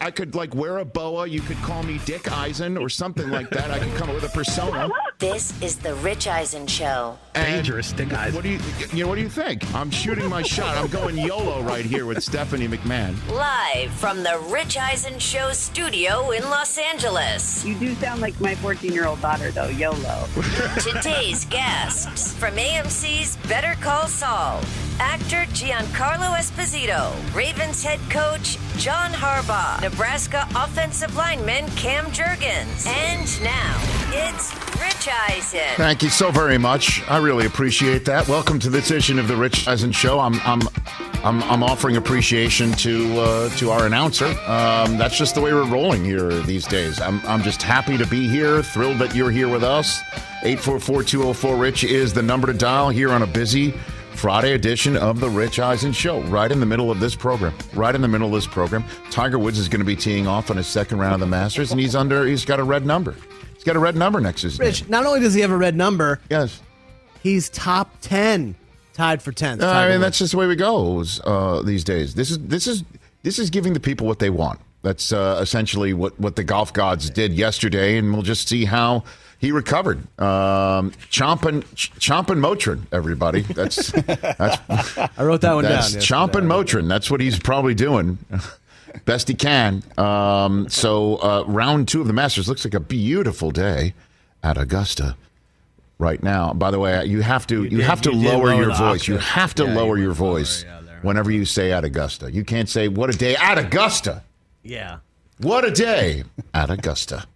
I could like wear a boa. You could call me Dick Eisen or something like that. I could come up with a persona. This is the Rich Eisen Show. Dangerous Dick Eisen. What do you think? I'm shooting my shot. I'm going YOLO right here with Stephanie McMahon. Live from the Rich Eisen Show studio in Los Angeles. You do sound like my 14-year-old daughter, though, YOLO. Today's guests from AMC's Better Call Saul, actor Giancarlo Esposito, Ravens head coach John Harbaugh, Nebraska offensive lineman Cam Jurgens, and now it's Rich Eisen. Thank you so very much. I really appreciate that. Welcome to this edition of the Rich Eisen Show. I'm offering appreciation to our announcer. That's just the way we're rolling here these days. I'm just happy to be here. Thrilled that you're here with us. 844-204-RICH is the number to dial here on a busy Friday edition of the Rich Eisen Show. Right in the middle of this program. Tiger Woods is going to be teeing off on his second round of the Masters, and he's got a red number. He's got a red number next to his name. Rich, not only does he have a red number, yes, he's top 10, tied for 10th. I mean, that's just the way we go these days. This is giving the people what they want. That's essentially what the golf gods did yesterday, and we'll just see how he recovered. Chompin' Motrin, everybody. That's I wrote that one down. Chompin' Motrin. That's what he's probably doing. Best he can. So round 2 of the Masters looks like a beautiful day at Augusta right now. By the way, you have to lower your voice. You have to lower your voice whenever you say at Augusta. You can't say what a day at Augusta. Yeah. What a day at Augusta.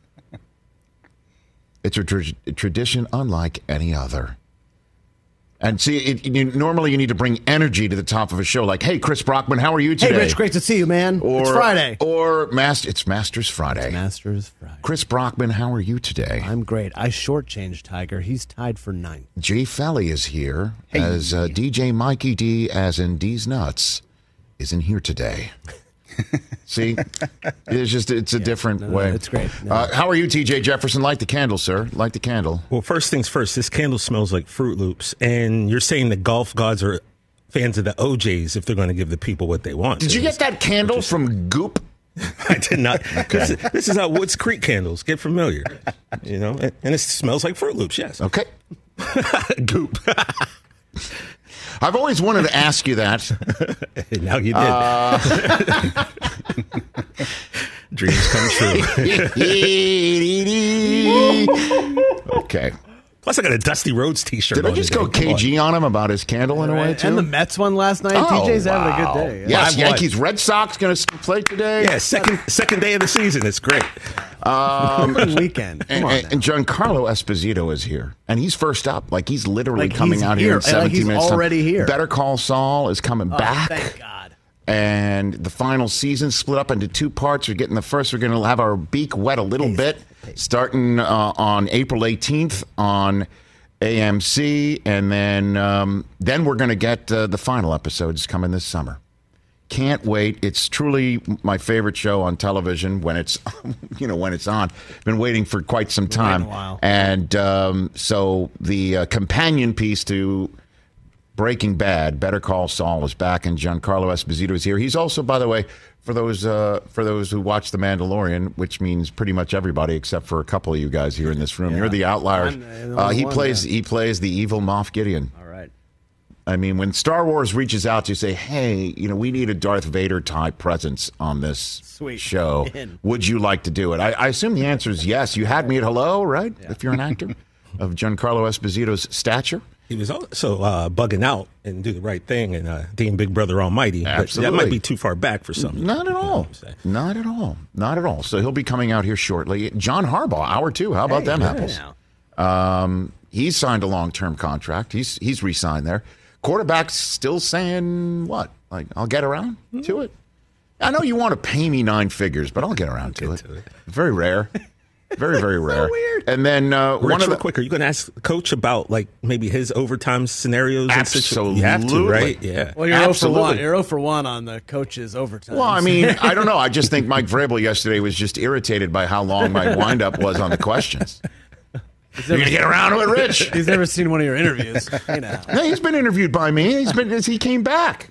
It's a tradition unlike any other. And see, normally you need to bring energy to the top of a show, like, "Hey, Chris Brockman, how are you today?" Hey, Rich, great to see you, man. It's Friday. It's Masters Friday. It's Masters Friday. Chris Brockman, how are you today? I'm great. I shortchanged Tiger. He's tied for 9th. Jay Felly is here as DJ Mikey D, as in D's Nuts, isn't here today. See, it's a different way. It's great. How are you, TJ Jefferson? Light the candle, sir. Light the candle. Well, first things first, this candle smells like Fruit Loops, and you're saying the golf gods are fans of the OJs if they're going to give the people what they want. Did you get that candle from Goop? I did not. This is how Woods Creek candles get familiar, and it smells like Fruit Loops. Yes. Okay. Goop. I've always wanted to ask you that. Now you did. Dreams come true. Okay. Plus, I got a Dusty Rhodes T-shirt. Did I just go KG on him about his candle in a way, too? And the Mets won last night. TJ's having a good day. Yes, Yankees, Red Sox going to play today. Yeah, second day of the season. It's great. Weekend. And Giancarlo Esposito is here. And he's first up. Like, he's literally coming out here in 17 minutes. He's already here. Better Call Saul is coming back. Thank God. And the final season split up into 2 parts. We're getting the first. We're going to have our beak wet a little bit, starting on April 18th on AMC, and then we're going to get the final episodes coming this summer. Can't wait. It's truly my favorite show on television when it's when it's on. Been waiting for quite some time. And so the companion piece to Breaking Bad, Better Call Saul, is back, and Giancarlo Esposito is here. He's also, by the way, for those who watch The Mandalorian, which means pretty much everybody except for a couple of you guys here in this room. You're the outliers. He plays the evil Moff Gideon. All right. I mean, when Star Wars reaches out to say, "Hey, we need a Darth Vader type presence on this show. Would you like to do it?" I assume the answer is yes. You had me at hello, right? Yeah. If you're an actor of Giancarlo Esposito's stature. He was also bugging out and do the right thing and being Big Brother Almighty. Absolutely. But that might be too far back for some. Not at all. Not at all. Not at all. So he'll be coming out here shortly. John Harbaugh, hour 2. How about them apples? He's signed a long-term contract. He's re-signed there. Quarterback's still saying what? Like, I'll get around to it. I know you want to pay me 9 figures, but I'll get around to it. Very rare. Very, very rare. So weird. And then real quick, are you going to ask the coach about like maybe his overtime scenarios? Absolutely. You have to, right? Yeah. Well, you're 0 for 1. You're 0 for 1 on the coach's overtime. Well, I mean, I don't know. I just think Mike Vrabel yesterday was just irritated by how long my windup was on the questions. You're going to get around to it, Rich. He's never seen one of your interviews. No, he's been interviewed by me. He came back.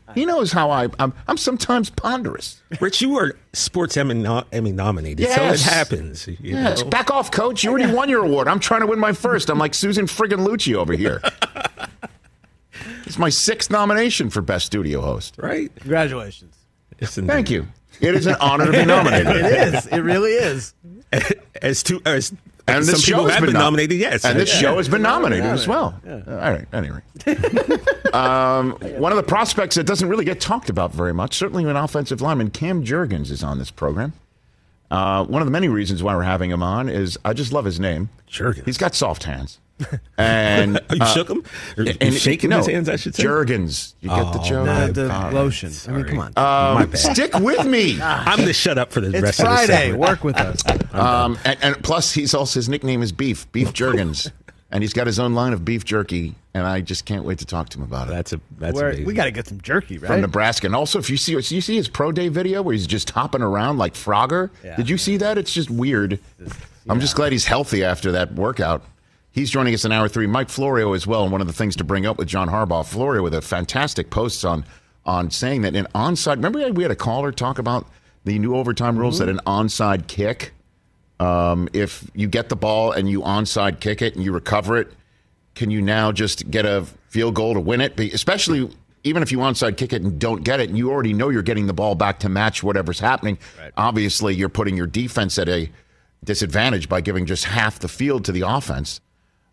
He knows how I'm sometimes ponderous. Rich, you were Sports Emmy nominated, Yes. so it happens. You Yes, know? back off, Coach. You already won your award. I'm trying to win my first. I'm like Susan friggin' Lucci over here. It's my 6th nomination for Best Studio Host. Right? Congratulations. Yes, Thank you. It is an honor to be nominated. It is. It really is. As And some this people show has have been nominated, yes. And this Yeah. show has been nominated as well. All right, anyway. One of the prospects that doesn't really get talked about very much, certainly an offensive lineman, Cam Jurgens, is on this program. One of the many reasons why we're having him on is I just love his name. Jurgens. He's got soft hands. And You shook him? Or you shaking his hands, I should say? Jurgens. You get the joke? The God. lotion. I mean, come on. My bad. Stick with me. I'm going to shut up for the It's rest of the Friday. segment. Work with us. And plus, his nickname is Beef Jurgens. And he's got his own line of beef jerky, and I just can't wait to talk to him about it. That's amazing. We got to get some jerky, right? From Nebraska. And also, if you see his pro day video where he's just hopping around like Frogger, Yeah. did you see that? It's just weird. I'm just glad he's healthy after that workout. He's joining us in hour 3. Mike Florio as well. And one of the things to bring up with John Harbaugh, Florio with a fantastic post on saying that an onside. Remember we had a caller talk about the new overtime rules that an onside kick, if you get the ball and you onside kick it and you recover it, can you now just get a field goal to win it? Especially even if you onside kick it and don't get it, and you already know you're getting the ball back to match whatever's happening. Right. Obviously, you're putting your defense at a disadvantage by giving just half the field to the offense.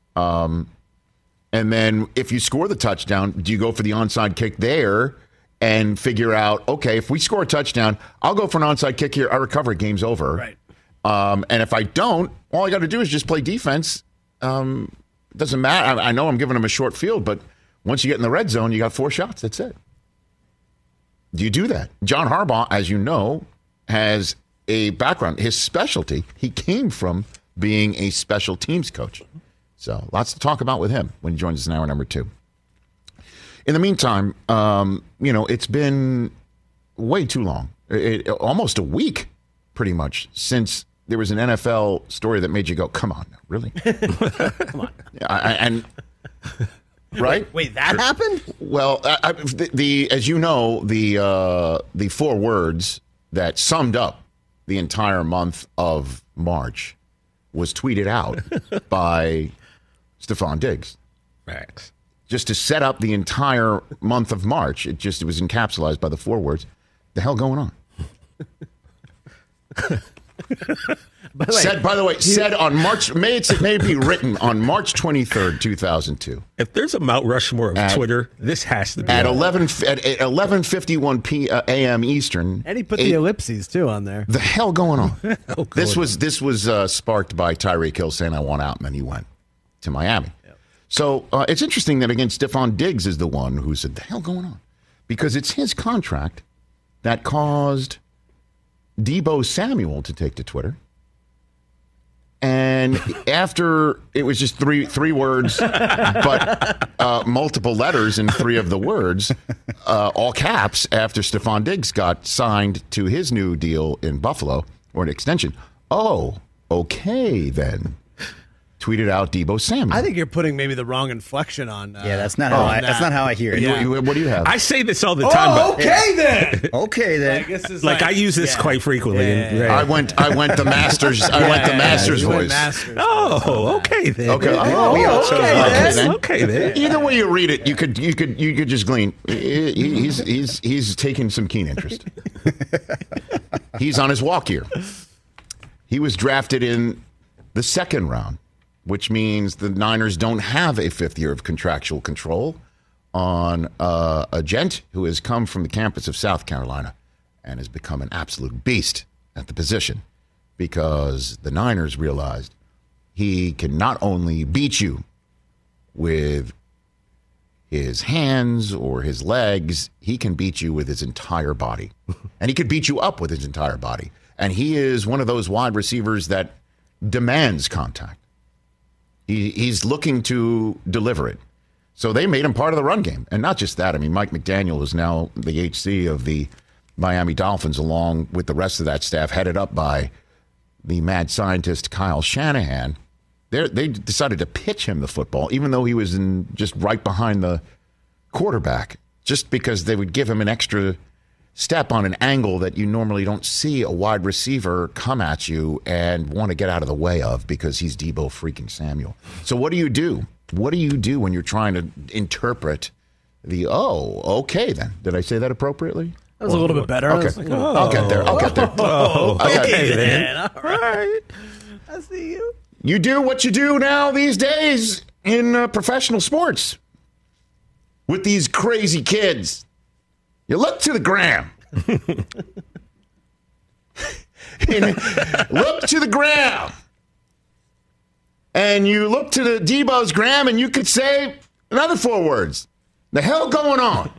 And then if you score the touchdown, do you go for the onside kick there and figure out, okay, if we score a touchdown, I'll go for an onside kick here. I recover it. Game's over. Right. And if I don't, all I got to do is just play defense. It doesn't matter. I know I'm giving them a short field, but once you get in the red zone, you got 4 shots. That's it. Do you do that? John Harbaugh, as you know, has a background. His specialty, he came from being a special teams coach. So lots to talk about with him when he joins us in hour number 2. In the meantime, it's been way too long, almost a week pretty much, since there was an NFL story that made you go, come on, really? Come on. Right? Wait, that happened? Well, as you know, the 4 words that summed up the entire month of March was tweeted out by Stephon Diggs. Facts. Just to set up the entire month of March. It was encapsulated by the 4 words. The hell going on? Said on March, may be written on March 23rd, 2002. If there's a Mount Rushmore of Twitter, this has to be at 11:51 a.m. Eastern. And he put the ellipses too on there. The hell going on? This was sparked by Tyreek Hill saying I want out, and then he went to Miami. Yep. So it's interesting that again Stephon Diggs is the one who said the hell going on, because it's his contract that caused Deebo Samuel to take to Twitter. And after it was just three words, but multiple letters in 3 of the words, all caps, after Stephon Diggs got signed to his new deal in Buffalo, or an extension. Oh, okay then. Tweeted out Deebo Samuel. I think you're putting maybe the wrong inflection on. That's not how I hear it. Yeah. What do you have? I say this all the time. But then. Okay then. I use this quite frequently. Yeah. I went the Masters. I went the Masters voice. Oh, okay then. Okay. Okay then. Either way you read it, you could just glean. He's taking some keen interest. He's on his walk year. He was drafted in the 2nd round, which means the Niners don't have a 5th year of contractual control on a gent who has come from the campus of South Carolina and has become an absolute beast at the position, because the Niners realized he can not only beat you with his hands or his legs, he can beat you with his entire body. And he could beat you up with his entire body. And he is one of those wide receivers that demands contact. He's looking to deliver it. So they made him part of the run game. And not just that. I mean, Mike McDaniel is now the HC of the Miami Dolphins, along with the rest of that staff, headed up by the mad scientist Kyle Shanahan. They decided to pitch him the football, even though he was just right behind the quarterback. just because they would give him an extra step on an angle that you normally don't see a wide receiver come at you and want to get out of the way of because he's Deebo freaking Samuel. So what do you do? What do you do when you're trying to interpret okay then? Did I say that appropriately? That was a little bit better. Okay. I'll get there. Okay, then. All right. I see you. You do what you do now these days in professional sports with these crazy kids. You look to the gram. Look to the gram. And you look to the Deebo's gram and you could say another 4 words. The hell going on?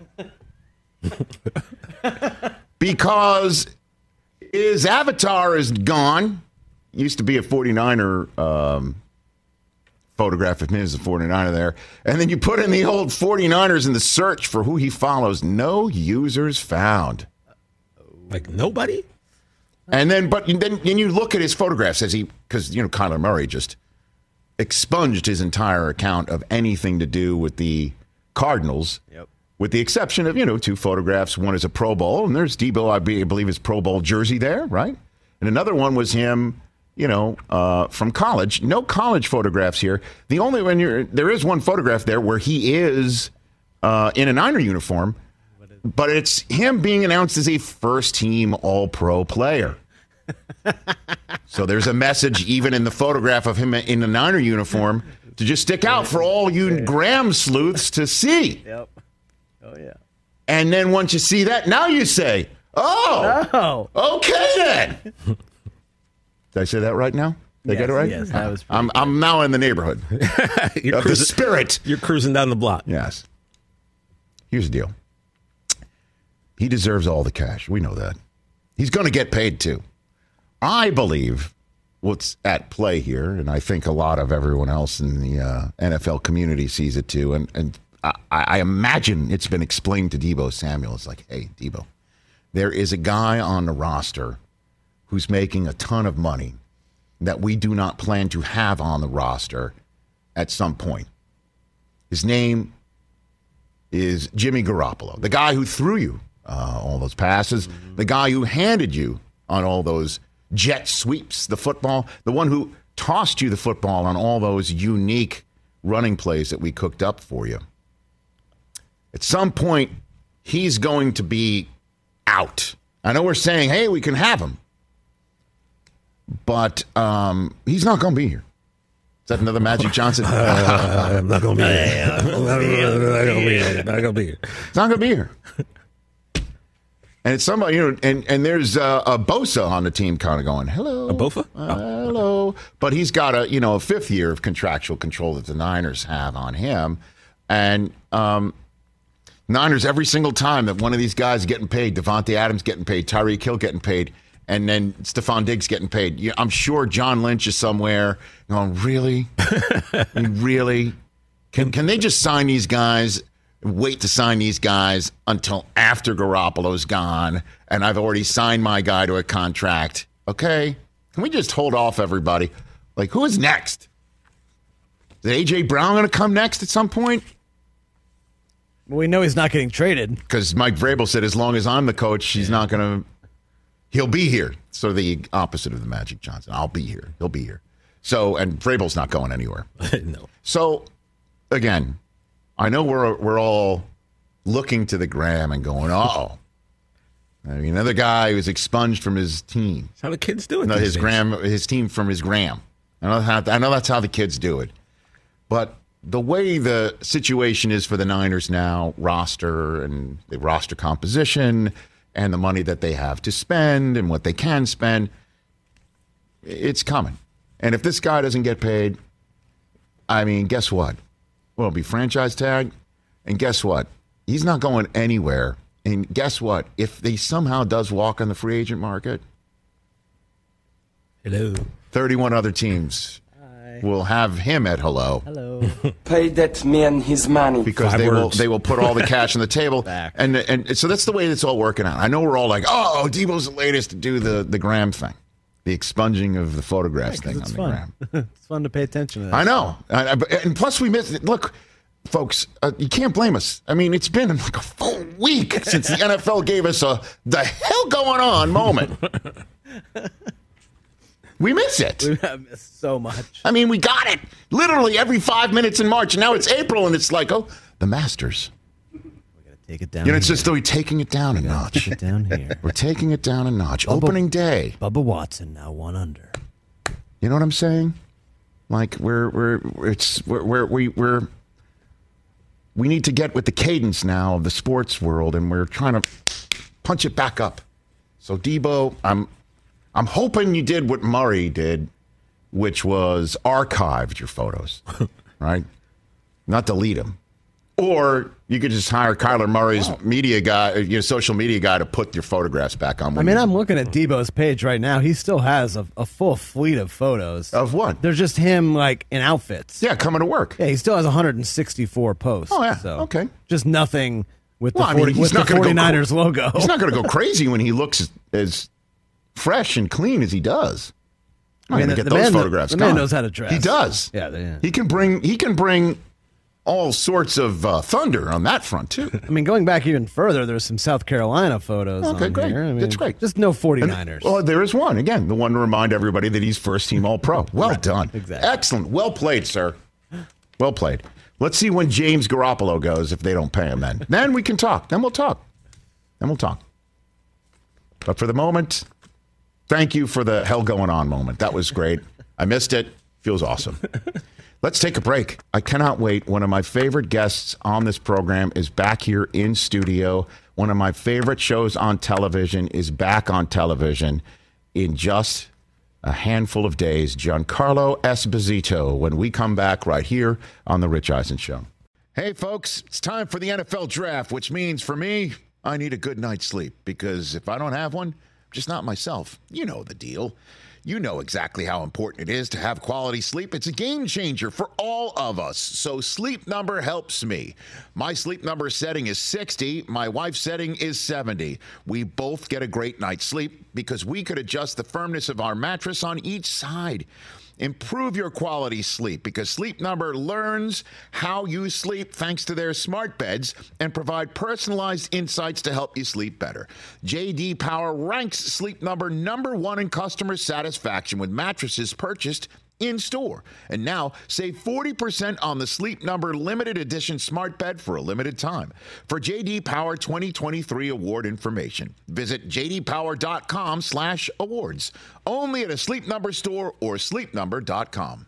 Because his avatar is gone. Used to be a 49er photograph of him as a 49er there. And then you put in the old 49ers in the search for who he follows. No users found. Like nobody? And then, then you look at his photographs because Kyler Murray just expunged his entire account of anything to do with the Cardinals. Yep. With the exception of, 2 photographs. One is a Pro Bowl, and there's Deebo, I believe, his Pro Bowl jersey there, right? And another one was him, from college. No college photographs here. The only one there is one photograph there where he is in a Niner uniform, but it's him being announced as a first-team All-Pro player. So there's a message even in the photograph of him in the Niner uniform to just stick out for all you Graham sleuths to see. Yep. Oh, yeah. And then once you see that, now you say, okay then. Did I say that right now? Did I get it right? Yes, that was I'm now in the neighborhood of the spirit. You're cruising down the block. Yes. Here's the deal. He deserves all the cash. We know that. He's going to get paid too. I believe what's at play here, and I think a lot of everyone else in the NFL community sees it too, and I imagine it's been explained to Deebo Samuel. It's like, hey, Deebo, there is a guy on the roster who's making a ton of money that we do not plan to have on the roster at some point. His name is Jimmy Garoppolo, the guy who threw you all those passes, the guy who handed you on all those jet sweeps, the football, the one who tossed you the football on all those unique running plays that we cooked up for you. At some point, he's going to be out. I know we're saying, hey, we can have him. But he's not going to be here. Is that another Magic Johnson? I'm not going to be here. Not going to be here. It's not going to be here. And it's somebody, and there's a Bosa on the team kind of going, hello. A Bofa? Hello. But he's got a fifth year of contractual control that the Niners have on him. And Niners, every single time that one of these guys is getting paid, Devontae Adams getting paid, Tyreek Hill getting paid, and then Stephon Diggs getting paid. I'm sure John Lynch is somewhere going, really? Really? Can they just sign these guys, wait to sign these guys until after Garoppolo's gone and I've already signed my guy to a contract? Okay? Can we just hold off everybody? Like, who is next? Is A.J. Brown going to come next at some point? Well, we know he's not getting traded. Because Mike Vrabel said as long as I'm the coach, he's not going to... He'll be here. So the opposite of the Magic Johnson. I'll be here. He'll be here. So, and Vrabel's not going anywhere. No. So, again, I know we're all looking to the gram and going, uh-oh. I mean, another guy who's expunged from his team. That's how the kids do it. No, his team from his gram. I know that's how the kids do it. But the way the situation is for the Niners now, roster and the roster composition and the money that they have to spend and what they can spend, it's coming. And if this guy doesn't get paid, I mean, guess what? Well, it'll be franchise tag. And guess what? He's not going anywhere. And guess what? If he somehow does walk on the free agent market, hello, 31 other teams will have him at hello. Hello. Pay that man his money. Because they will put all the cash on the table. And so that's the way it's all working out. I know we're all like, oh, Deebo's the latest to do the gram thing. The expunging of the photographs thing on the gram. It's fun to pay attention to that. I know. And plus we missed it. Look, folks, you can't blame us. I mean, it's been like a full week since the NFL gave us a the hell going on moment. We miss it. We have missed so much. I mean, we got it literally every 5 minutes in March. And now it's April, and it's like, oh, the Masters. We're going to take it down. It's just that we're taking it down a notch. Take it down here. We're taking it down a notch. Opening day. Bubba Watson now 1 under. You know what I'm saying? Like we need to get with the cadence now of the sports world, and we're trying to punch it back up. So Debo, I'm hoping you did what Murray did, which was archived your photos, right? Not delete them. Or you could just hire Kyler Murray's media guy, your social media guy, to put your photographs back on. I'm looking at Debo's page right now. He still has a full fleet of photos. Of what? They're just him, like, in outfits. Yeah, coming to work. Yeah, he still has 164 posts. Oh, yeah. So Okay. Just nothing with the, he's not gonna 49ers logo. He's not going to go crazy when he looks as fresh and clean as he does. I'm going to get those photographs. The man knows how to dress. He does. Yeah. He can bring all sorts of thunder on that front, too. I mean, going back even further, there's some South Carolina photos on great. here. I mean, That's great. Just no 49ers. Well, there is one. Again, the one to remind everybody that he's first-team All-Pro. Well done. Exactly. Excellent. Well played, sir. Well played. Let's see when James Garoppolo goes if they don't pay him then. Then we can talk. Then we'll talk. But for the moment, thank you for the hell going on moment. That was great. I missed it. Feels awesome. Let's take a break. I cannot wait. One of my favorite guests on this program is back here in studio. One of my favorite shows on television is back on television in just a handful of days. Giancarlo Esposito, when we come back right here on The Rich Eisen Show. Hey, folks, it's time for the NFL Draft, which means for me, I need a good night's sleep, because if I don't have one, I'm just not myself. You know the deal. You know exactly how important it is to have quality sleep. It's a game changer for all of us. So Sleep Number helps me. My Sleep Number setting is 60. My wife's setting is 70. We both get a great night's sleep because we could adjust the firmness of our mattress on each side. Improve your quality sleep because Sleep Number learns how you sleep thanks to their smart beds and provide personalized insights to help you sleep better. J.D. Power ranks Sleep Number #1 in customer satisfaction with mattresses purchased in-store. And now, save 40% on the Sleep Number limited edition smart bed for a limited time. For J.D. Power 2023 award information, visit jdpower.com/awards. Only at a Sleep Number store or sleepnumber.com.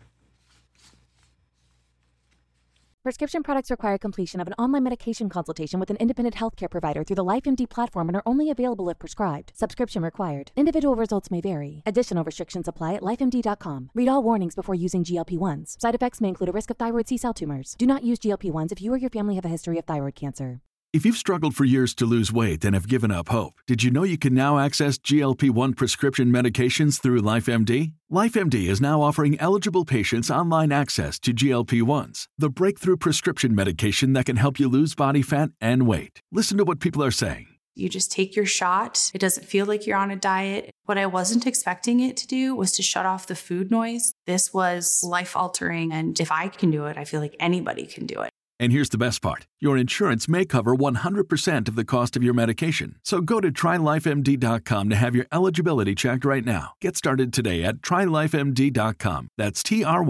Prescription products require completion of an online medication consultation with an independent healthcare provider through the LifeMD platform and are only available if prescribed. Subscription required. Individual results may vary. Additional restrictions apply at lifemd.com. Read all warnings before using GLP-1s. Side effects may include a risk of thyroid C-cell tumors. Do not use GLP-1s if you or your family have a history of thyroid cancer. If you've struggled for years to lose weight and have given up hope, did you know you can now access GLP-1 prescription medications through LifeMD? LifeMD is now offering eligible patients online access to GLP-1s, the breakthrough prescription medication that can help you lose body fat and weight. Listen to what people are saying. You just take your shot. It doesn't feel like you're on a diet. What I wasn't expecting it to do was to shut off the food noise. This was life-altering, and if I can do it, I feel like anybody can do it. And here's the best part. Your insurance may cover 100% of the cost of your medication. So go to TryLifeMD.com to have your eligibility checked right now. Get started today at TryLifeMD.com. That's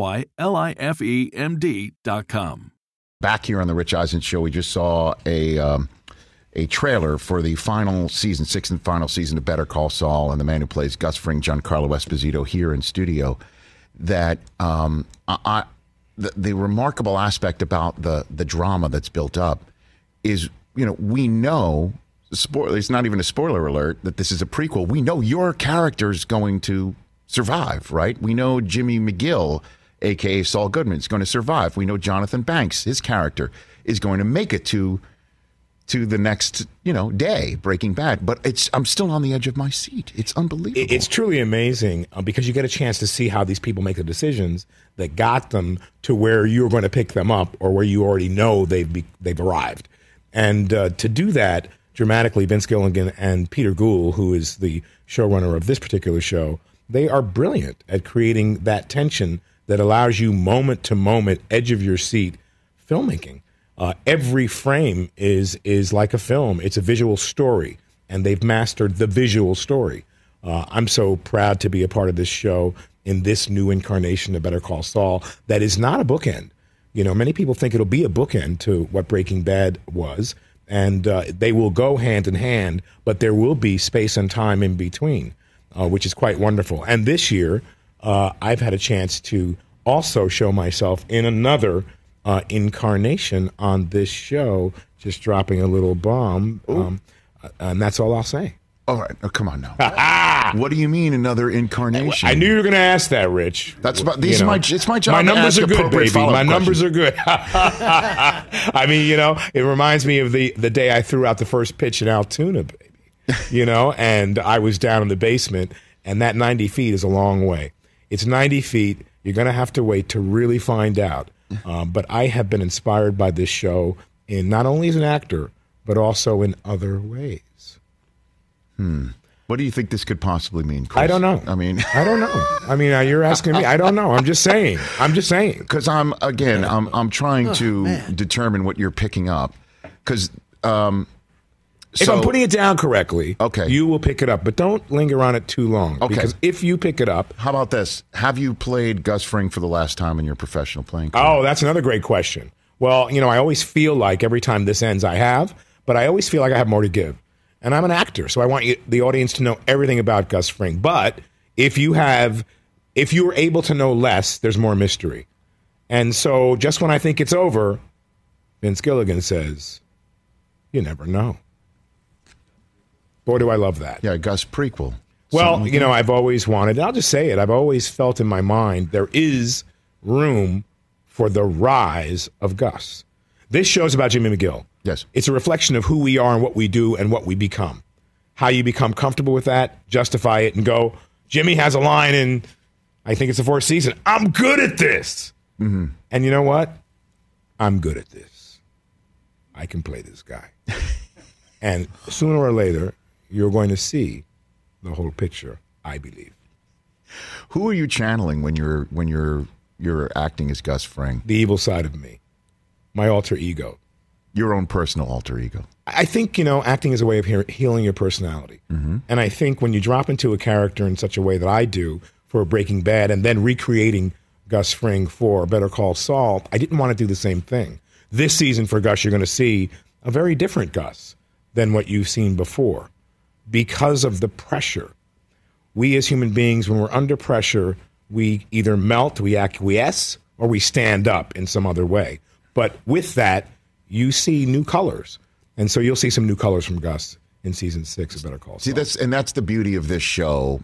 TryLifeMD.com. Back here on the Rich Eisen Show, we just saw a trailer for the final season, sixth and final season of Better Call Saul, and the man who plays Gus Fring, Giancarlo Esposito, here in studio. That the remarkable aspect about the drama that's built up is, we know, it's not even a spoiler alert, that this is a prequel. We know your character's going to survive, right? We know Jimmy McGill, a.k.a. Saul Goodman, is going to survive. We know Jonathan Banks, his character, is going to make it to the next, day, Breaking Bad. But I'm still on the edge of my seat. It's unbelievable. It's truly amazing because you get a chance to see how these people make the decisions that got them to where you're going to pick them up or where you already know they've arrived. And to do that dramatically, Vince Gilligan and Peter Gould, who is the showrunner of this particular show, they are brilliant at creating that tension that allows you moment-to-moment, edge-of-your-seat filmmaking. Every frame is like a film. It's a visual story, and they've mastered the visual story. I'm so proud to be a part of this show in this new incarnation of Better Call Saul that is not a bookend. You know, many people think it'll be a bookend to what Breaking Bad was, and they will go hand in hand, but there will be space and time in between, which is quite wonderful. And this year, I've had a chance to also show myself in another incarnation on this show, just dropping a little bomb, and that's all I'll say. All right, come on now. What do you mean another incarnation? I knew you were going to ask that, Rich. It's my job. My numbers to are ask good, baby. My numbers questions. are good. I mean, you know, it reminds me of the day I threw out the first pitch in Altoona, baby. You know, and I was down in the basement, and that 90 feet is a long way. It's 90 feet. You're going to have to wait to really find out. But I have been inspired by this show in not only as an actor, but also in other ways. What do you think this could possibly mean, Chris? I don't know. I mean, I don't know. I mean, you're asking me. I don't know. I'm just saying. Because I'm trying to determine what you're picking up. Because if I'm putting it down correctly, okay, you will pick it up. But don't linger on it too long. Okay. Because if you pick it up. How about this? Have you played Gus Fring for the last time in your professional playing career? Oh, that's another great question. Well, you know, I always feel like every time this ends I have, but I always feel like I have more to give. And I'm an actor, so I want the audience to know everything about Gus Fring. But if you were able to know less, there's more mystery. And so just when I think it's over, Vince Gilligan says, you never know. Boy, do I love that. Yeah, Gus prequel. Well, you know, I've always wanted, I'll just say it, I've always felt in my mind there is room for the rise of Gus. This show's about Jimmy McGill. Yes. It's a reflection of who we are and what we do and what we become. How you become comfortable with that, justify it, and go, Jimmy has a line in, I think it's the fourth season, I'm good at this. Mm-hmm. And you know what? I'm good at this. I can play this guy. And sooner or later, you're going to see the whole picture, I believe. Who are you channeling when you're acting as Gus Fring? The evil side of me. My alter ego. Your own personal alter ego. I think, you know, acting is a way of healing your personality. Mm-hmm. And I think when you drop into a character in such a way that I do for Breaking Bad and then recreating Gus Fring for Better Call Saul, I didn't want to do the same thing. This season for Gus, you're going to see a very different Gus than what you've seen before because of the pressure. We as human beings, when we're under pressure, we either melt, we acquiesce, or we stand up in some other way. But with that, you see new colors. And so you'll see some new colors from Gus in season 6 of Better Call Saul. See, that's the beauty of this show.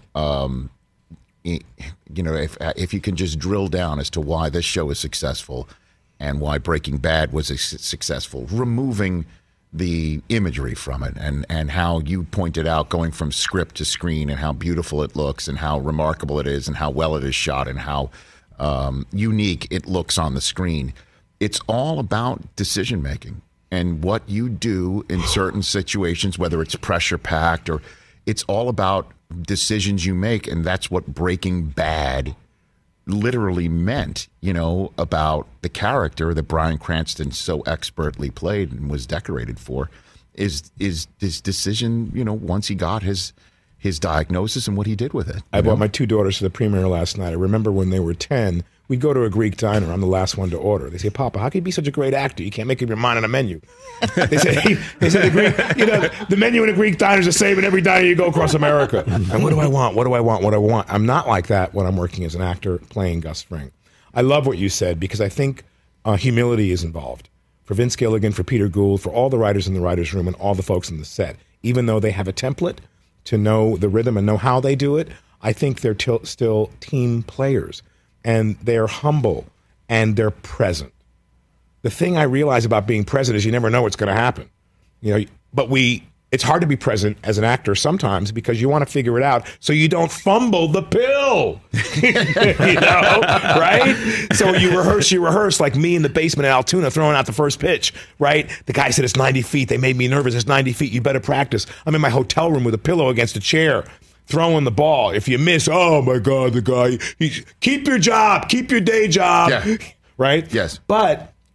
You know, if you can just drill down as to why this show is successful and why Breaking Bad was successful, removing the imagery from it and how you pointed out going from script to screen and how beautiful it looks and how remarkable it is and how well it is shot and how unique it looks on the screen. It's all about decision making and what you do in certain situations, whether it's pressure packed or it's all about decisions you make. And that's what Breaking Bad literally meant, you know, about the character that Bryan Cranston so expertly played and was decorated for is his decision, you know, once he got his diagnosis and what he did with it. I brought my 2 daughters to the premiere last night. I remember when they were 10, we'd go to a Greek diner. I'm the last one to order. They say, Papa, how can you be such a great actor? You can't make up your mind on a menu. They said the Greek, you know, the menu in a Greek diner is the same in every diner you go across America. And what do I want? What do I want? What do I want? I'm not like that when I'm working as an actor playing Gus Fring. I love what you said because I think humility is involved. For Vince Gilligan, for Peter Gould, for all the writers in the writer's room and all the folks in the set. Even though they have a template to know the rhythm and know how they do it, I think they're still team players. And they're humble, and they're present. The thing I realize about being present is you never know what's going to happen. You know, but it's hard to be present as an actor sometimes because you want to figure it out so you don't fumble the pill. You know, right? So you rehearse like me in the basement at Altoona throwing out the first pitch, right? The guy said it's 90 feet. They made me nervous. It's 90 feet. You better practice. I'm in my hotel room with a pillow against a chair, throwing the ball. If you miss, oh my God, the guy, keep your job, keep your day job. Yeah. Right? Yes. But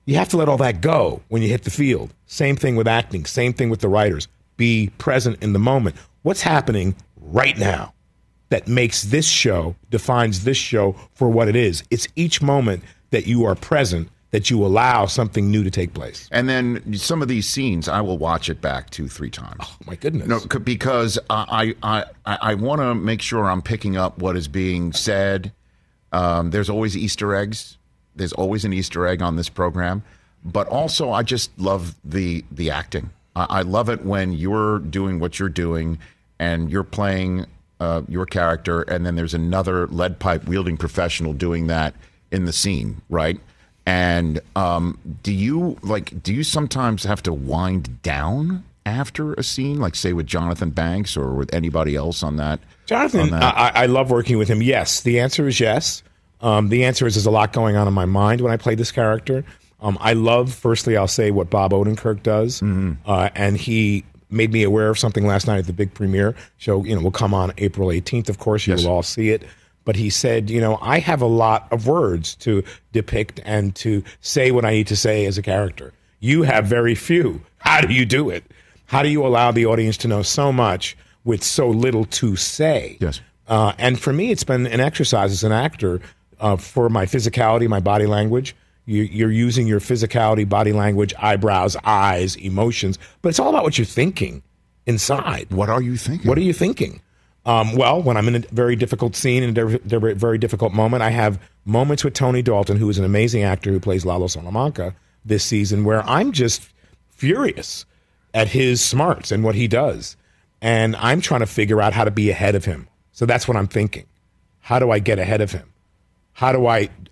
You have to let all that go when you hit the field. Same thing with acting. Same thing with the writers. Be present in the moment. What's happening right now that makes this show, defines this show for what it is? It's each moment that you are present, that you allow something new to take place. And then some of these scenes, I will watch it back 2-3 times. Oh, my goodness. No, because I want to make sure I'm picking up what is being said. There's always Easter eggs. There's always an Easter egg on this program. But also, I just love the acting. I love it when you're doing what you're doing and you're playing your character, and then there's another lead pipe wielding professional doing that in the scene, right? And do you sometimes have to wind down after a scene, like say with Jonathan Banks or with anybody else on that? Jonathan, I love working with him. Yes, the answer is yes. The answer is there's a lot going on in my mind when I play this character. I love, firstly, I'll say what Bob Odenkirk does, and he made me aware of something last night at the big premiere show. Will come on April 18th, of course. You will all see it. But he said, I have a lot of words to depict and to say what I need to say as a character. You have very few. How do you do it? How do you allow the audience to know so much with so little to say? Yes. And for me, it's been an exercise as an actor for my physicality, my body language. You're using your physicality, body language, eyebrows, eyes, emotions. But it's all about what you're thinking inside. What are you thinking? What are you thinking? Well, when I'm in a very difficult scene, in a very difficult moment, I have moments with Tony Dalton, who is an amazing actor who plays Lalo Salamanca this season, where I'm just furious at his smarts and what he does. And I'm trying to figure out how to be ahead of him. So that's what I'm thinking. How do I get ahead of him? How do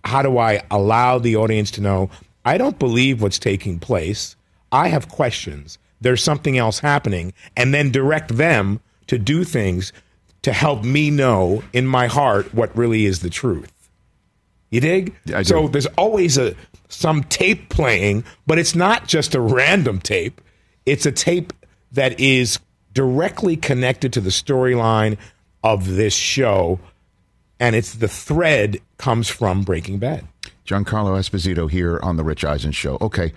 I allow the audience to know I don't believe what's taking place? I have questions. There's something else happening, and then direct them to do things to help me know in my heart what really is the truth. You dig? I do. So there's always some tape playing, but it's not just a random tape. It's a tape that is directly connected to the storyline of this show, and it's the thread comes from Breaking Bad. Giancarlo Esposito here on the Rich Eisen Show. Okay,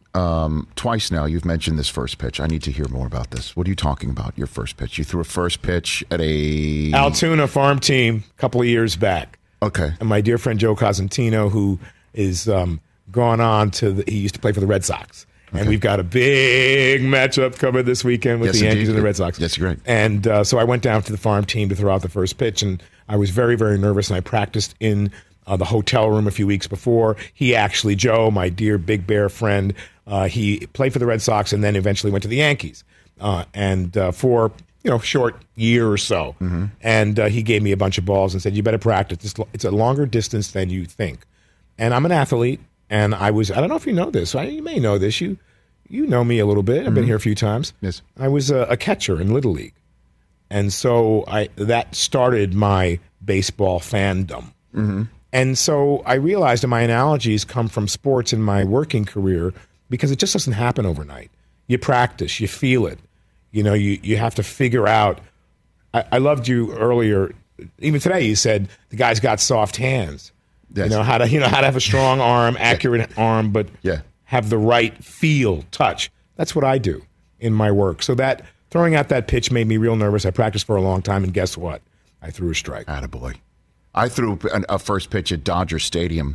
twice now you've mentioned this first pitch. I need to hear more about this. What are you talking about, your first pitch? You threw a first pitch at a... Altoona farm team a couple of years back. Okay. And my dear friend Joe Cosentino, who is gone on to... he used to play for the Red Sox. Okay. And we've got a big matchup coming this weekend with the Yankees and the Red Sox. Yes, great. And so I went down to the farm team to throw out the first pitch, and I was very, very nervous, and I practiced in the hotel room a few weeks before. He actually, Joe, my dear Big Bear friend, he played for the Red Sox and then eventually went to the Yankees. And for, short year or so. Mm-hmm. And he gave me a bunch of balls and said, you better practice. It's a longer distance than you think. And I'm an athlete. And I don't know if you know this. You may know this. You know me a little bit. I've been here a few times. Yes. I was a catcher in Little League. And so that started my baseball fandom. Mm-hmm. And so I realized that my analogies come from sports in my working career because it just doesn't happen overnight. You practice, you feel it. You have to figure out. I loved you earlier. Even today, you said the guy's got soft hands. Yes. How to have a strong arm, accurate arm, but have the right feel, touch. That's what I do in my work. So that throwing out that pitch made me real nervous. I practiced for a long time, and guess what? I threw a strike. Attaboy. I threw a first pitch at Dodger Stadium,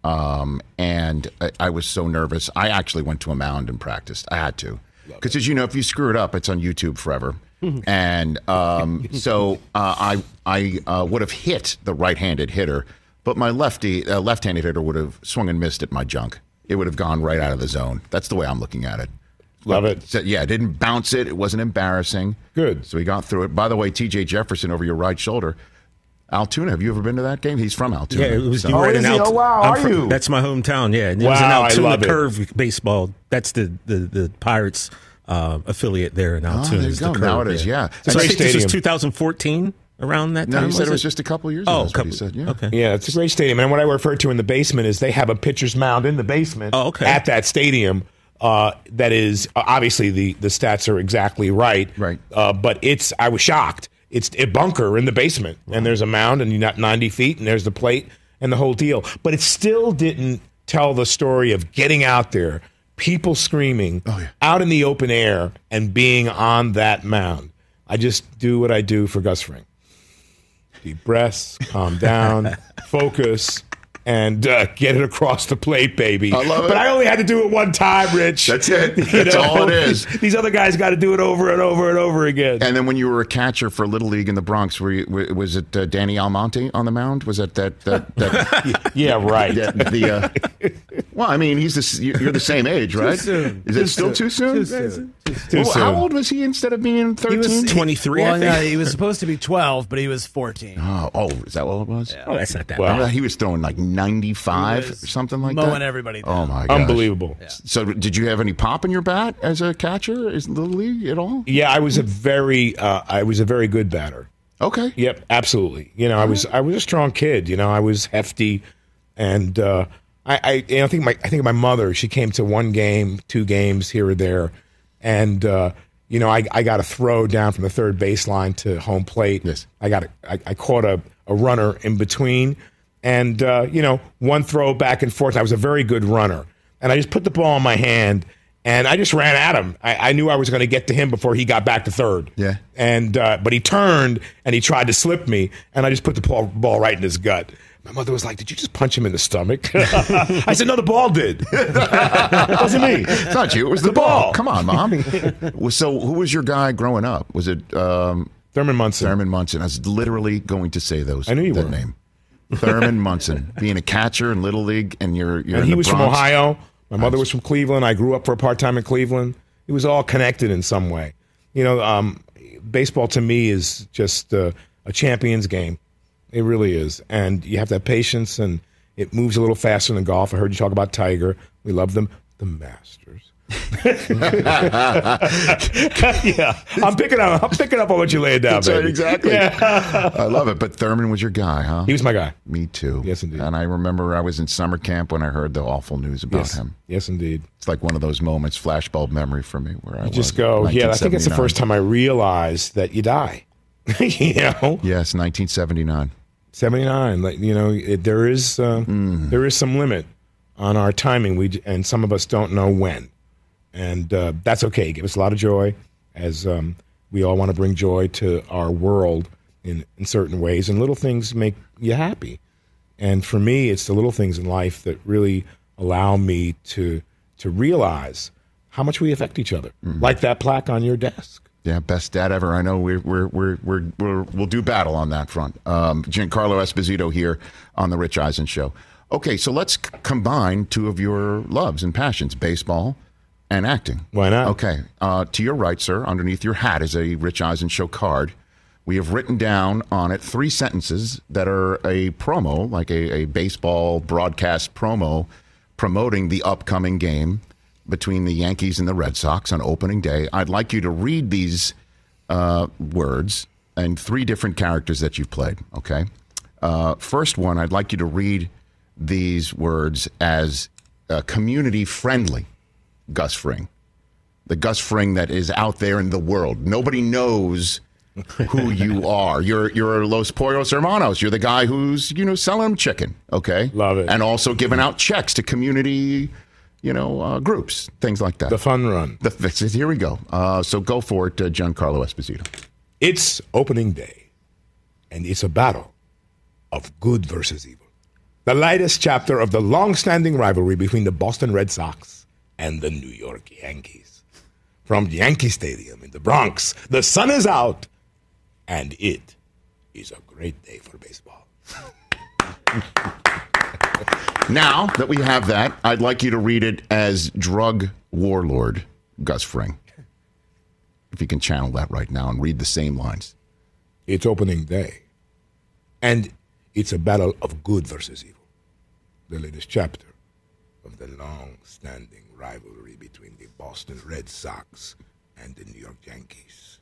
and I was so nervous. I actually went to a mound and practiced. I had to. Because, as you know, if you screw it up, it's on YouTube forever. And so I would have hit the right-handed hitter, but my left-handed hitter would have swung and missed at my junk. It would have gone right out of the zone. That's the way I'm looking at it. Love it. So, yeah, didn't bounce it. It wasn't embarrassing. Good. So we got through it. By the way, T.J. Jefferson over your right shoulder. Altoona, have you ever been to that game? He's from Altoona. Yeah, it was right in Altoona. Oh, wow, are you? That's my hometown, yeah. And it wow, was in Altoona I love Curve Baseball. That's the Pirates affiliate there in Altoona. Oh, there you go. Now it is, yeah. So I think this was 2014, around that time. No, he said it was just a couple of years ago. He said, yeah. Okay. Yeah, it's a great stadium. And what I refer to in the basement is they have a pitcher's mound in the basement at that stadium. That is, obviously, the stats are exactly right. Right. But I was shocked. It's a bunker in the basement, and there's a mound, and you're not 90 feet, and there's the plate and the whole deal. But it still didn't tell the story of getting out there, people screaming, out in the open air, and being on that mound. I just do what I do for Gus Fring. Deep breaths, calm down, focus, and get it across the plate, baby. I love it. But I only had to do it one time, Rich. That's it. That's all it is. These other guys got to do it over and over and over again. And then when you were a catcher for Little League in the Bronx, was it Danny Almonte on the mound? Was that Yeah, right. Well, I mean, you're the same age, right? Too soon. Is it still too soon? Too soon. Too soon. How old was he instead of being 13? He was 23, Well, I think. no, he was supposed to be 12, but he was 14. Oh, is that what it was? Oh, that's not that Well, bad. He was throwing like 95 or something like that. Mowing everybody down. Oh my god! Unbelievable. So, did you have any pop in your bat as a catcher? Is Little League at all? Yeah, I was a very good batter. Okay. Yep, absolutely. I was a strong kid. I was hefty, and I think my mother, she came to 1 game, 2 games here or there, and I got a throw down from the third baseline to home plate. Yes. I caught a runner in between, and 1 throw back and forth. I was a very good runner, and I just put the ball in my hand. And I just ran at him. I knew I was going to get to him before he got back to third. Yeah. And but he turned and he tried to slip me, and I just put the ball right in his gut. My mother was like, "Did you just punch him in the stomach?" I said, "No, the ball did. It wasn't me. It's not you. It was the ball. Come on, Mom." So, who was your guy growing up? Was it Thurman Munson? Thurman Munson. I was literally going to say those. I knew you that were. name. Thurman Munson, being a catcher in Little League, and you're And in he the was from Bronx. Ohio. My mother was from Cleveland. I grew up for a part-time in Cleveland. It was all connected in some way. Baseball to me is just a champion's game. It really is. And you have to have patience, and it moves a little faster than golf. I heard you talk about Tiger. We love them. The Masters. Yeah, I'm picking up on what you laid down, That's right, baby. exactly. Yeah. I love it. But Thurman was your guy, huh? He was my guy. Me too. Yes, indeed. And I remember I was in summer camp when I heard the awful news about him. Yes, indeed. It's like one of those moments, flashbulb memory for me, where I Just go. Yeah, I think it's the 1979. first time I realized that you die. Yes, 1979. 79. There is some limit on our timing. And some of us don't know when, and that's okay. Give us a lot of joy, as we all want to bring joy to our world in certain ways. And little things make you happy. And for me, it's the little things in life that really allow me to realize how much we affect each other, like that plaque on your desk. Yeah, best dad ever. I know we'll do battle on that front. Giancarlo Esposito here on the Rich Eisen Show. Okay, so let's combine 2 of your loves and passions: baseball and acting. Why not? Okay, to your right, sir, underneath your hat is a Rich Eisen Show card. We have written down on it 3 sentences that are a promo, like a baseball broadcast promo, promoting the upcoming game between the Yankees and the Red Sox on opening day. I'd like you to read these words and 3 different characters that you've played, okay? First one, I'd like you to read these words as community-friendly Gus Fring. The Gus Fring that is out there in the world. Nobody knows who you are. You're Los Pollos Hermanos. You're the guy who's, selling chicken, okay? Love it. And also giving out checks to community groups, things like that. The fun run. Here we go. So go for it, Giancarlo Esposito. It's opening day, and it's a battle of good versus evil. The latest chapter of the long-standing rivalry between the Boston Red Sox and the New York Yankees. From Yankee Stadium in the Bronx, the sun is out, and it is a great day for baseball. Now that we have that, I'd like you to read it as drug warlord Gus Fring. If you can channel that right now and read the same lines. It's opening day, and it's a battle of good versus evil. The latest chapter of the long-standing rivalry between the Boston Red Sox and the New York Yankees.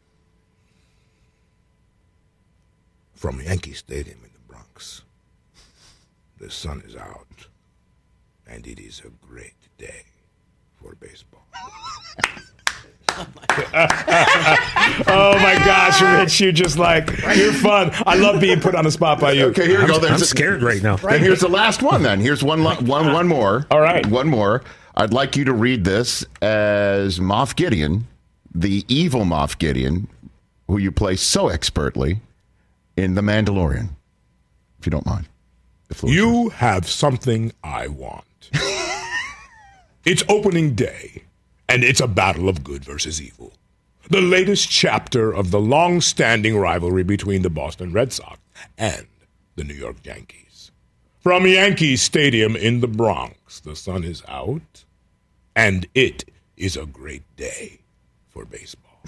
From Yankee Stadium in the Bronx, the sun is out, and it is a great day for baseball. Oh my gosh, Rich, you're fun. I love being put on the spot by you. Okay, here we go. I'm scared right now. Then here's the last one. Then here's one more. All right, one more. I'd like you to read this as Moff Gideon, the evil Moff Gideon, who you play so expertly in The Mandalorian, if you don't mind. You have something I want. It's opening day, and it's a battle of good versus evil. The latest chapter of the long-standing rivalry between the Boston Red Sox and the New York Yankees. From Yankee Stadium in the Bronx, the sun is out, and it is a great day for baseball.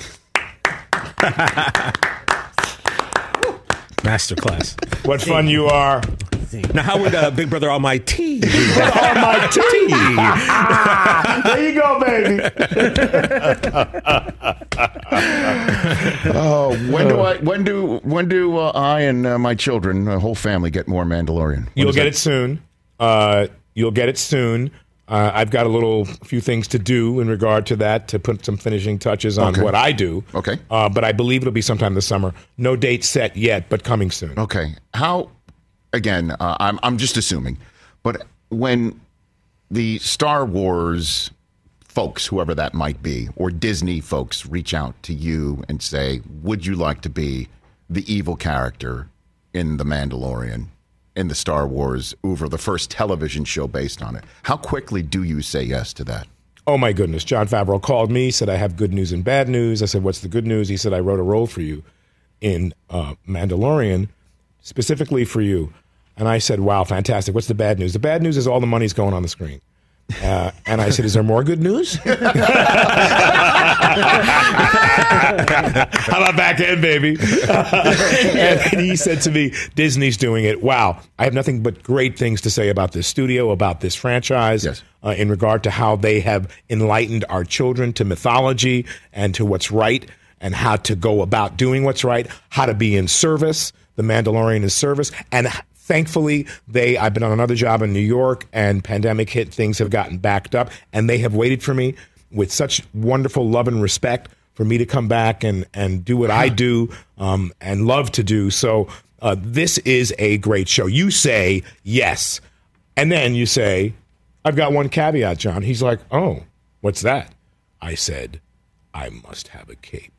Masterclass. What fun you are. Now, how would Big Brother Almighty? Almighty. There you go, baby. Oh, when do I and my children, my whole family, get more Mandalorian? You'll get it soon. You'll get it soon. I've got a few things to do in regard to that, to put some finishing touches on what I do. Okay. But I believe it'll be sometime this summer. No date set yet, but coming soon. Okay. How? Again, I'm just assuming, but when the Star Wars folks, whoever that might be, or Disney folks reach out to you and say, would you like to be the evil character in The Mandalorian, in the Star Wars oeuvre, the first television show based on it, how quickly do you say yes to that? Oh, my goodness. Jon Favreau called me, said, I have good news and bad news. I said, what's the good news? He said, I wrote a role for you in Mandalorian, specifically for you. And I said, wow, fantastic. What's the bad news? The bad news is all the money's going on the screen. And I said, is there more good news? How about back end, baby? And he said to me, Disney's doing it. Wow. I have nothing but great things to say about this studio, about this franchise, yes. In regard to how they have enlightened our children to mythology and to what's right and how to go about doing what's right, how to be in service. The Mandalorian is service. And thankfully, I've been on another job in New York, and pandemic hit, things have gotten backed up, and they have waited for me with such wonderful love and respect for me to come back and do what I do and love to do. So this is a great show. You say yes, and then you say, I've got one caveat, John. He's like, oh, what's that? I said, I must have a cape.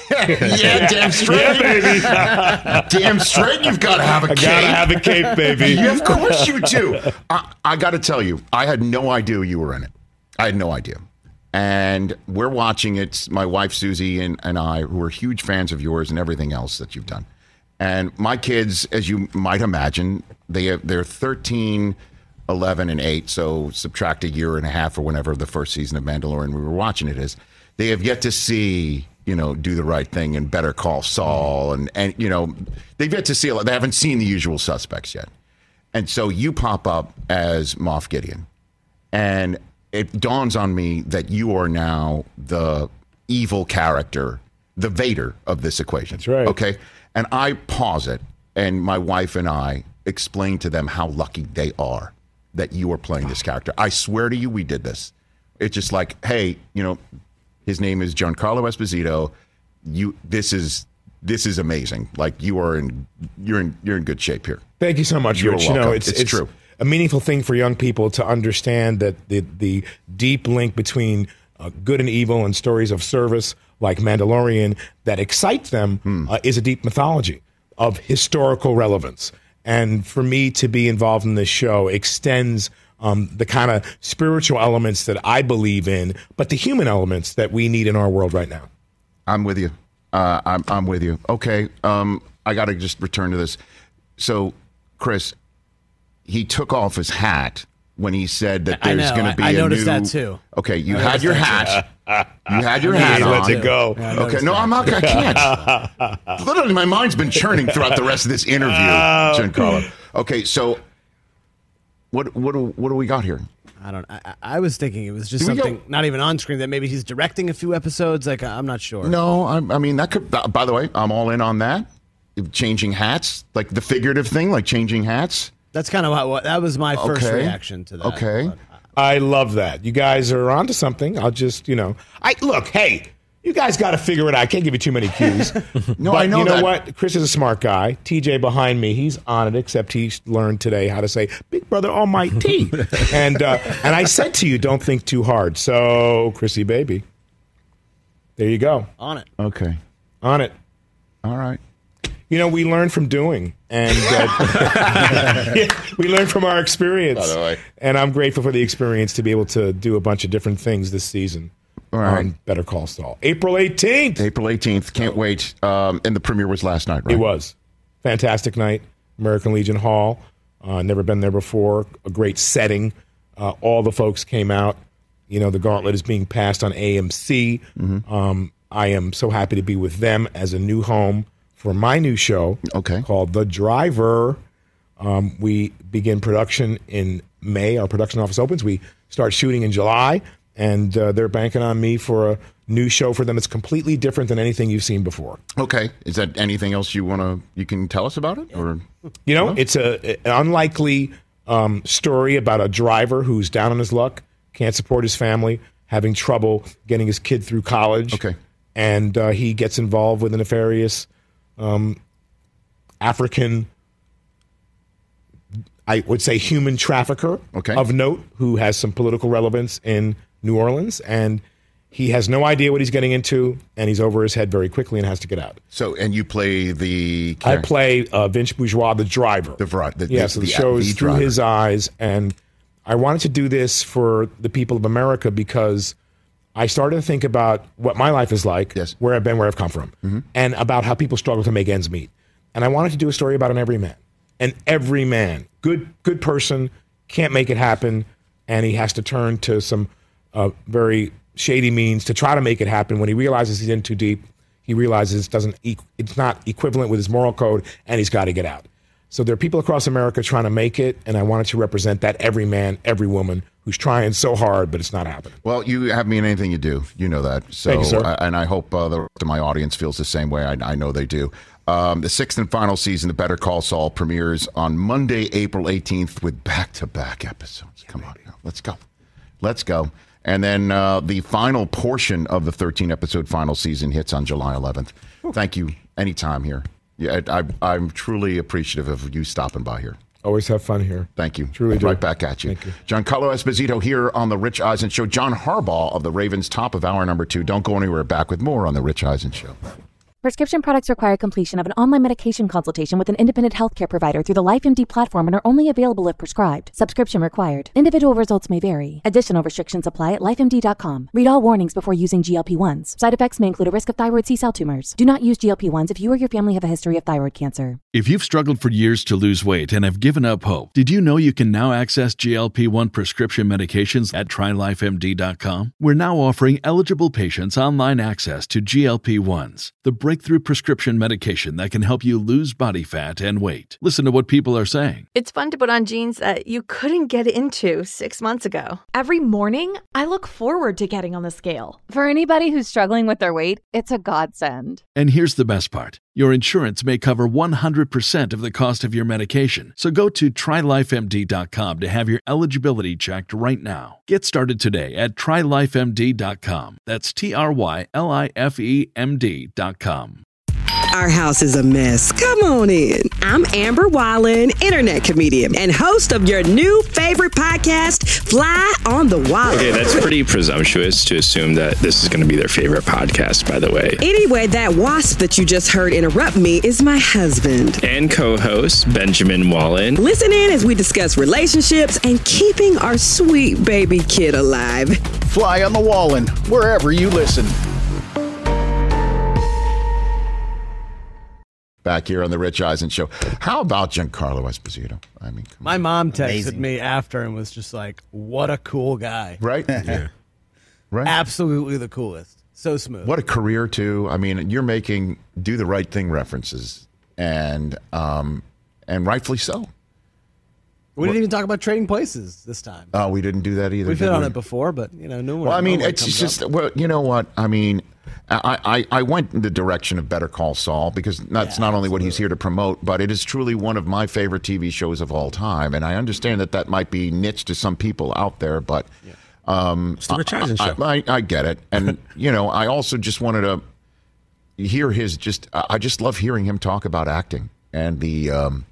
Yeah, damn straight. Yeah, baby. Damn straight you've got to have a cape. I gotta have a cape, baby. Yeah, of course you do. I got to tell you, I had no idea you were in it. I had no idea. And we're watching it, my wife Susie and I, who are huge fans of yours and everything else that you've done. And my kids, as you might imagine, they're 13, 11, and 8, so subtract a year and a half or whenever the first season of Mandalorian we were watching it is. They have yet to see, Do the Right Thing and Better Call Saul. And they've yet to see a lot. They haven't seen The Usual Suspects yet. And so you pop up as Moff Gideon. And it dawns on me that you are now the evil character, the Vader of this equation. That's right. Okay? And I pause it, and my wife and I explain to them how lucky they are that you are playing this character. I swear to you, we did this. It's just like, hey, his name is Giancarlo Esposito. This is amazing. Like you're in good shape here. Thank you so much, You're Rich. welcome. It's true. A meaningful thing for young people to understand that the deep link between good and evil and stories of service like Mandalorian that excite them is a deep mythology of historical relevance. And for me to be involved in this show extends the kind of spiritual elements that I believe in, but the human elements that we need in our world right now. I'm with you. I'm with you. Okay. I got to just return to this. So, Chris, he took off his hat when he said that there's going to be I a new... I noticed that too. Okay, you had your hat. You had your hat on. Let it go. Yeah, Okay, no, I can't. Literally, my mind's been churning throughout the rest of this interview, Giancarlo. Okay, so what do we got here? I don't. I was thinking it was just something not even on screen, that maybe he's directing a few episodes. Like I'm not sure. No, I mean that could. By the way, I'm all in on that. Changing hats, like the figurative thing, like changing hats. That's kind of what that was my first reaction to that. Okay. I love that. You guys are onto something. I'll just, hey, you guys got to figure it out. I can't give you too many cues. No, but I know you know that. what? Chris is a smart guy. TJ behind me, he's on it, except he learned today how to say, Big Brother Almighty. and I said to you, don't think too hard. So, Chrissy, baby, there you go. On it. Okay. On it. All right. We learn from doing, and we learn from our experience. By the way. And I'm grateful for the experience to be able to do a bunch of different things this season. All right. On Better Call Saul. April 18th. April 18th. Can't wait. And the premiere was last night, right? It was. Fantastic night. American Legion Hall. Never been there before. A great setting. All the folks came out. The gauntlet is being passed on AMC. Mm-hmm. I am so happy to be with them as a new home for my new show called The Driver. We begin production in May. Our production office opens. We start shooting in July, and they're banking on me for a new show for them. It's completely different than anything you've seen before. Okay. Is that anything else you can tell us about it? Or it's an unlikely story about a driver who's down on his luck, can't support his family, having trouble getting his kid through college. Okay. And he gets involved with a nefarious African, I would say, human trafficker of note who has some political relevance in New Orleans. And he has no idea what he's getting into, and he's over his head very quickly and has to get out. So, and you play the I play Vince Bourgeois, the driver. So the show is through his eyes. And I wanted to do this for the people of America because I started to think about what my life is like, where I've been, where I've come from, and about how people struggle to make ends meet. And I wanted to do a story about an everyman. An everyman, good person, can't make it happen, and he has to turn to some very shady means to try to make it happen. When he realizes he's in too deep, he realizes it's not equivalent with his moral code, and he's got to get out. So there are people across America trying to make it, and I wanted to represent that every man, every woman who's trying so hard, but it's not happening. Well, you have me in anything you do. You know that. So, thank you, sir. And I hope the rest of my audience feels the same way. I know they do. The sixth and final season of Better Call Saul premieres on Monday, April 18th with back-to-back episodes. Come on now. Let's go. And then the final portion of the 13-episode final season hits on July 11th. Thank you. Anytime here. Yeah, I'm truly appreciative of you stopping by here. Always have fun here. Thank you. Truly do. Right back at you. Thank you. Giancarlo Esposito here on The Rich Eisen Show. John Harbaugh of the Ravens, top of hour number 2. Don't go anywhere. Back with more on The Rich Eisen Show. Prescription products require completion of an online medication consultation with an independent healthcare provider through the LifeMD platform and are only available if prescribed. Subscription required. Individual results may vary. Additional restrictions apply at lifemd.com. Read all warnings before using GLP-1s. Side effects may include a risk of thyroid C-cell tumors. Do not use GLP-1s if you or your family have a history of thyroid cancer. If you've struggled for years to lose weight and have given up hope, did you know you can now access GLP-1 prescription medications at TryLifeMD.com? We're now offering eligible patients online access to GLP-1s, the breakthrough prescription medication that can help you lose body fat and weight. Listen to what people are saying. It's fun to put on jeans that you couldn't get into 6 months ago. Every morning, I look forward to getting on the scale. For anybody who's struggling with their weight, it's a godsend. And here's the best part. Your insurance may cover 100% of the cost of your medication. So go to TryLifeMD.com to have your eligibility checked right now. Get started today at TryLifeMD.com. That's TryLifeMD.com. Our house is a mess. Come on in. I'm Amber Wallen, internet comedian and host of your new favorite podcast, Fly on the Wall. Okay, that's pretty presumptuous to assume that this is going to be their favorite podcast, by the way. Anyway, that wasp that you just heard interrupt me is my husband. And co-host, Benjamin Wallen. Listen in as we discuss relationships and keeping our sweet baby kid alive. Fly on the Wallen, wherever you listen. Back here on The Rich Eisen Show. How about Giancarlo Esposito? I mean, my mom texted me after and was just like, what a cool guy. Right? Yeah. Right. Absolutely the coolest. So smooth. What a career, too. I mean, you're making do the right thing references, and rightfully so. We didn't even talk about Trading Places this time. Oh, we didn't do that either. We've hit on it before, but, no one. Well, I mean, it's just, well, you know what? I mean, I went in the direction of Better Call Saul because that's not only what he's here to promote, but it is truly one of my favorite TV shows of all time. And I understand that might be niche to some people out there, but it's the Rich Eisen show. I get it. And, I also just wanted to hear I just love hearing him talk about acting and the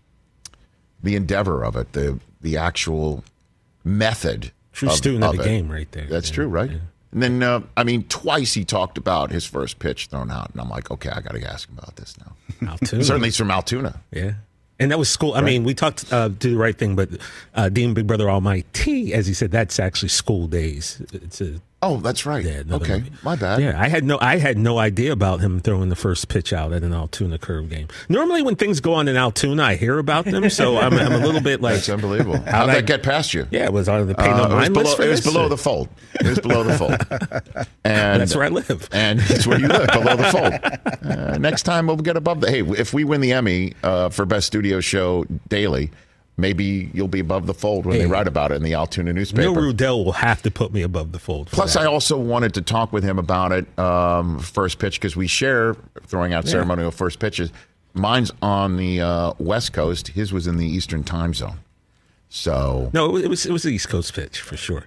endeavor of it, the actual method. True student of the game right there. That's true, right? Yeah. And then, twice he talked about his first pitch thrown out. And I'm like, okay, I got to ask him about this now. Altoona. Certainly it's from Altoona. Yeah. And that was school. Right. I mean, we talked do the right thing, but Dean Big Brother Almighty, as he said, that's actually school days. Oh, that's right. Yeah, okay, my bad. Yeah, I had no idea about him throwing the first pitch out at an Altoona Curve game. Normally, when things go on in Altoona, I hear about them, so I'm a little bit like, that's unbelievable. How'd that get past you? Yeah, it was on the pay no mind list. It was below the fold. It was below the fold, and that's where I live. And it's where you live, below the fold. Next time we'll get above the. Hey, if we win the Emmy for Best Studio Show Daily, maybe you'll be above the fold when they write about it in the Altoona newspaper. Neil Rudell will have to put me above the fold. Plus, I also wanted to talk with him about it, first pitch, because we share throwing out ceremonial first pitches. Mine's on the West Coast. His was in the Eastern time zone. So no, it was the East Coast pitch for sure.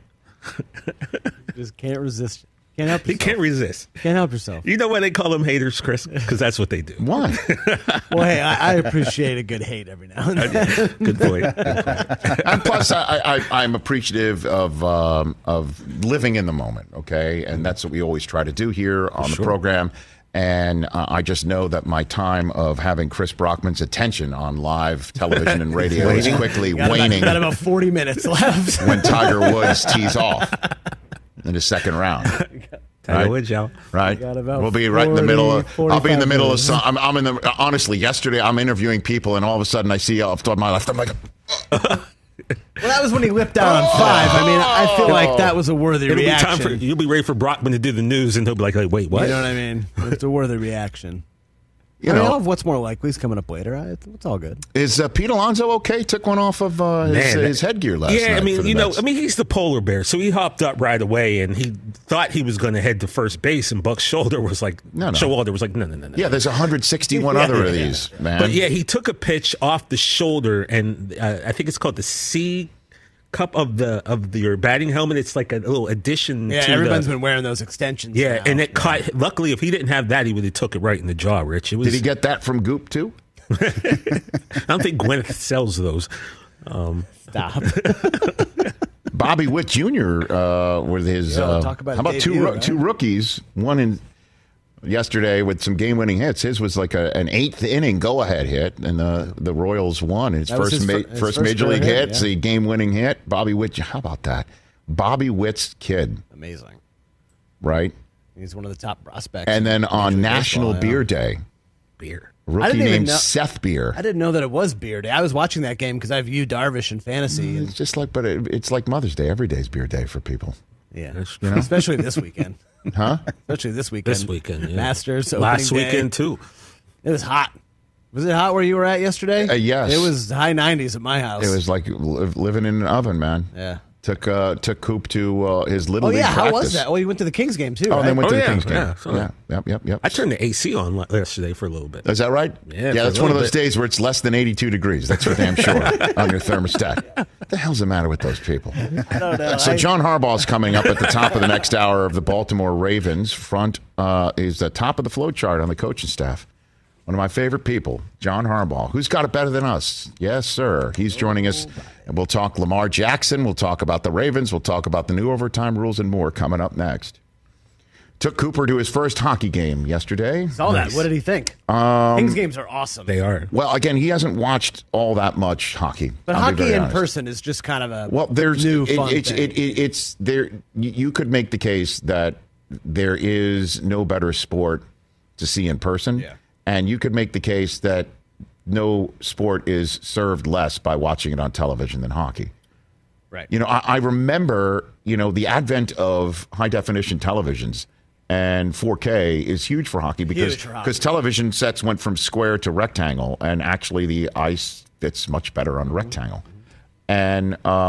Just can't resist. Can't help yourself. He can't resist. Can't help yourself. You know why they call them haters, Chris? Because that's what they do. Why? Well, hey, I appreciate a good hate every now and then. Good point. And plus, I'm appreciative of living in the moment, okay? And that's what we always try to do here on the program. And I just know that my time of having Chris Brockman's attention on live television and radio is quickly waning. Got about 40 minutes left. When Tiger Woods tees off in the second round. Tiger Woods, y'all. Right. We'll be right in the middle of. I'll be in the middle of some. I'm in the. Honestly, yesterday I'm interviewing people, and all of a sudden I see off to my left. I'm like. Well, that was when he whipped out on 5. I mean, I feel like that was a worthy reaction. You'll be ready for Brockman to do the news, and he'll be like, wait, what? You know what I mean? It's a worthy reaction. I know what's more likely is coming up later. It's all good. Is Pete Alonso okay? Took one off of his headgear last night. Yeah, I mean, he's the polar bear, so he hopped up right away, and he thought he was going to head to first base, and Buck Showalter was like, no. Yeah, there's 161 other of these, man. But yeah, he took a pitch off the shoulder, and I think it's called the C cup of your batting helmet. It's like a little addition. Yeah, to everyone's been wearing those extensions. Yeah, now. and it caught. Luckily, if he didn't have that, he would have took it right in the jaw. Rich, did he get that from Goop too? I don't think Gwyneth sells those. Stop. Bobby Witt Jr. With his. Talk about how about two rookies? One in yesterday with some game-winning hits. His was like an 8th inning go-ahead hit, and the Royals won. His first major league hit, the game-winning hit. Bobby Witt. How about that? Bobby Witt's kid. Amazing. Right? He's one of the top prospects. And then on National Beer Day. Rookie named Seth Beer. I didn't know that it was Beer Day. I was watching that game because I have Yu Darvish in fantasy. It's just like, but it's like Mother's Day. Every day's Beer Day for people. Yeah. Especially this weekend. Huh? Especially this weekend. Yeah. Masters. Last day. weekend, too. It was hot. Was it hot where you were at yesterday? Yes. It was high 90s at my house. It was like living in an oven, man. Yeah. Took Coop to his little league practice. How was that? Well, you went to the Kings game, too, right? They went to the Kings game. Yep. I turned the AC on yesterday for a little bit. Is that right? Yeah, that's one of those days where it's less than 82 degrees. That's for damn sure on your thermostat. What the hell's the matter with those people? I don't know. So John Harbaugh's coming up at the top of the next hour of the Baltimore Ravens. Front is the top of the flow chart on the coaching staff. One of my favorite people, John Harbaugh. Who's got it better than us? Yes, sir. He's joining us. And we'll talk Lamar Jackson. We'll talk about the Ravens. We'll talk about the new overtime rules and more coming up next. Took Cooper to his first hockey game yesterday. Saw that. What did he think? Kings games are awesome. They are. Well, again, he hasn't watched all that much hockey. But hockey in person is just kind of a new fun thing. It's there. You could make the case that there is no better sport to see in person. Yeah. And you could make the case that no sport is served less by watching it on television than hockey. Right. I remember, the advent of high-definition televisions, and 4K is huge for hockey because television sets went from square to rectangle, and actually the ice fits much better on rectangle. And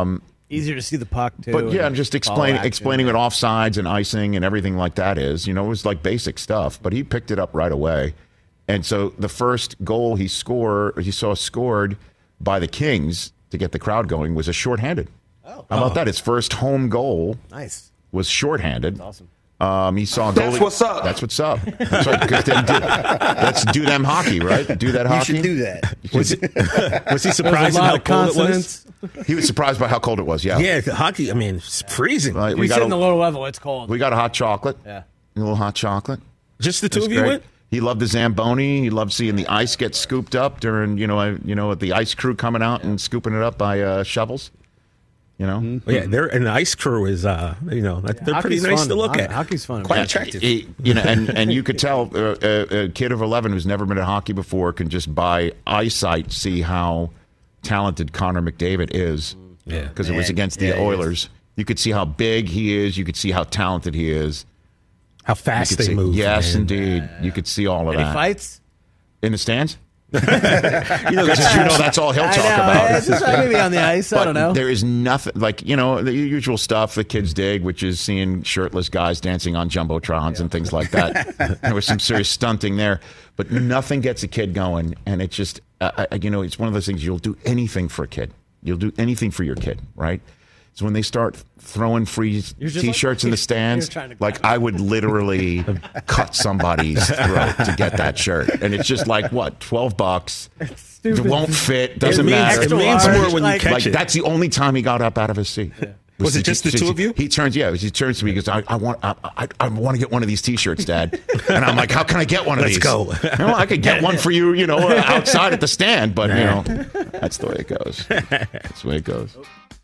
Easier to see the puck, too. But yeah, and just follow action. explaining what offsides and icing and everything like that is. You know, it was like basic stuff. But he picked it up right away. And so the first goal he saw scored by the Kings to get the crowd going was a shorthanded. Oh. How about that? His first home goal was shorthanded. That's awesome. He saw a goalie. That's what's up. That's what's up. That's right. Let's do them hockey, right? Do that hockey. You should do that. Was he surprised at how cold it was? He was surprised by how cold it was. Yeah. Yeah, hockey. I mean, it's freezing. Right, We sit in the low level. It's cold. We got a hot chocolate. Yeah. A little hot chocolate. Just the two That's of you great. went? He loved the Zamboni. He loved seeing the ice get scooped up during, the ice crew coming out and scooping it up by shovels. You know, Well, yeah, and the ice crew is, they're pretty nice to look at. Hockey's fun. Quite attractive. And you could tell a kid of 11 who's never been at hockey before can just by eyesight see how talented Connor McDavid is. Yeah, because it was against the Oilers. You could see how big he is. You could see how talented he is. How fast they move. Yes, man. indeed. You could see all of Any that. fights? In the stands? That's all he'll talk about. Just maybe on the ice. I don't know. There is nothing like the usual stuff the kids dig, which is seeing shirtless guys dancing on jumbotrons and things like that. There was some serious stunting there, but nothing gets a kid going, and it's just it's one of those things. You'll do anything for a kid. You'll do anything for your kid, right? So when they start throwing free T-shirts in the stands, like I would literally cut somebody's throat to get that shirt, and it's just like what, $12? It won't fit. Doesn't matter. It means more when you catch it. That's the only time he got up out of his seat. Yeah. Was it just the two of you? He turns to me and goes, I want to get one of these T-shirts, Dad. And I'm like, how can I get one of these? Let's go. I could get one for you, outside at the stand, but that's the way it goes. That's the way it goes.